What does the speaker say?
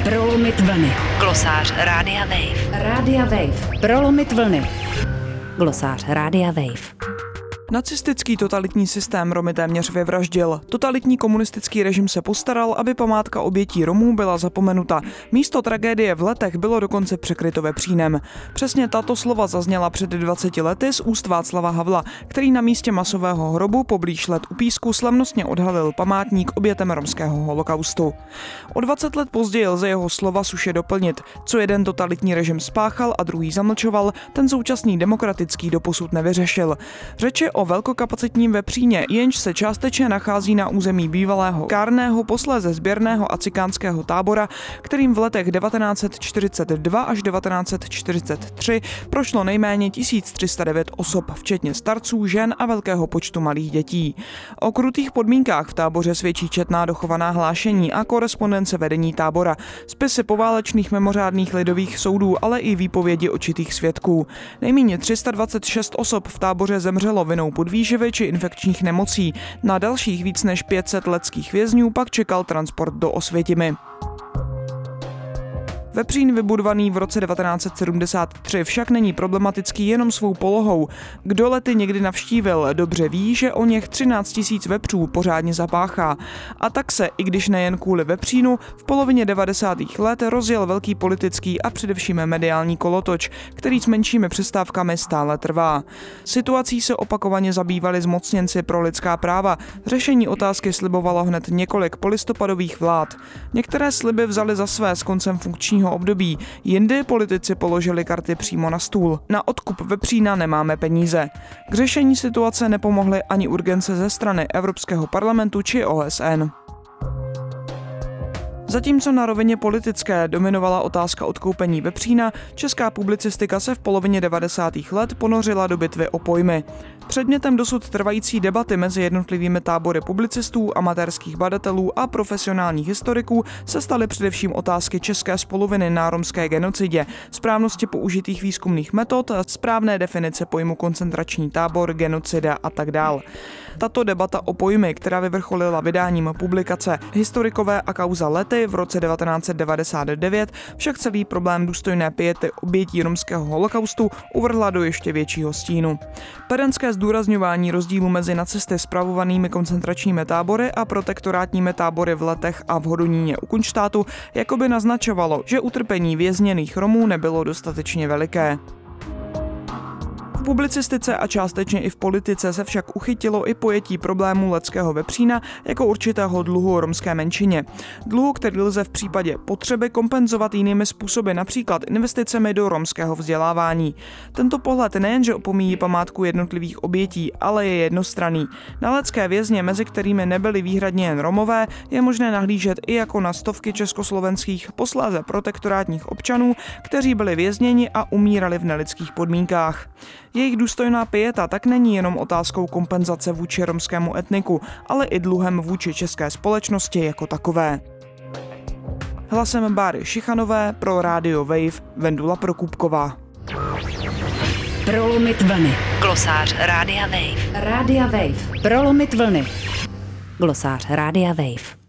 Prolomit vlny. Glosář Rádia Wave. Rádia Wave. Prolomit vlny. Glosář Rádia Wave. Nacistický totalitní systém Romy téměř vyvraždil. Totalitní komunistický režim se postaral, aby památka obětí Romů byla zapomenuta. Místo tragédie v Letech bylo dokonce překryto vepřínem. Přesně tato slova zazněla před 20 lety z úst Václava Havla, který na místě masového hrobu poblíž Let u Písku slavnostně odhalil památník obětem romského holokaustu. O 20 let později lze jeho slova suše doplnit. Co jeden totalitní režim spáchal a druhý zamlčoval, ten současný demokratický doposud nevyřešil. Řeč je o velkokapacitním vepříně, jenž se částečně nachází na území bývalého kárného, posléze sběrného a cikánského tábora, kterým v letech 1942 až 1943 prošlo nejméně 1309 osob, včetně starců, žen a velkého počtu malých dětí. O krutých podmínkách v táboře svědčí četná dochovaná hlášení a korespondence vedení tábora, spisy poválečných mimořádných lidových soudů, ale i výpovědi očitých svědků. Nejméně 326 osob v táboře zemřelo vinou podvýživy či infekčních nemocí. Na dalších víc než 500 letských vězňů pak čekal transport do Osvětimi. Vepřín vybudovaný v roce 1973 však není problematický jenom svou polohou. Kdo Lety někdy navštívil, dobře ví, že o něch 13 000 vepřů pořádně zapáchá. A tak se, i když nejen kvůli vepřínu, v polovině 90. let rozjel velký politický a především mediální kolotoč, který s menšími přestávkami stále trvá. Situací se opakovaně zabývali zmocněnci pro lidská práva. Řešení otázky slibovalo hned několik polistopadových vlád. Některé sliby vzali za své s koncem funkčního období, jindy politici položili karty přímo na stůl. Na odkup vepřína nemáme peníze. K řešení situace nepomohly ani urgence ze strany Evropského parlamentu či OSN. Zatímco na rovině politické dominovala otázka odkoupení vepřína, česká publicistika se v polovině 90. let ponořila do bitvy o pojmy. Předmětem dosud trvající debaty mezi jednotlivými tábory publicistů, amatérských badatelů a profesionálních historiků se staly především otázky české spoluviny na romské genocidě, správnosti použitých výzkumných metod, správné definice pojmu koncentrační tábor, genocida a tak dál. Tato debata o pojmy, která vyvrcholila vydáním publikace Historikové a kauza Lety v roce 1999, však celý problém důstojné piety obětí romského holokaustu uvrhla do ještě většího stínu. Perenské zdůrazňování rozdílu mezi nacisty spravovanými koncentračními tábory a protektorátními tábory v Letech a v Hodoníně u Kunštátu jakoby naznačovalo, že utrpení vězněných Romů nebylo dostatečně veliké. V publicistice a částečně i v politice se však uchytilo i pojetí problému Letského vepřína jako určitého dluhu romské menšině. Dluhu, který lze v případě potřeby kompenzovat jinými způsoby, například investicemi do romského vzdělávání. Tento pohled nejenže opomíjí památku jednotlivých obětí, ale je jednostranný. Na letské vězně, mezi kterými nebyli výhradně jen Romové, je možné nahlížet i jako na stovky československých, posléze protektorátních občanů, kteří byli vězněni a umírali v nelidských podmínkách. Jejich důstojná pieta tak není jenom otázkou kompenzace vůči romskému etniku, ale i dluhem vůči české společnosti jako takové. Hlasem Báry Šichanové pro Radio Wave Vendula Prokupková. Prolomit vlny. Glosář Rádia Wave. Rádia Wave. Prolomit vlny. Glosář Rádia Wave.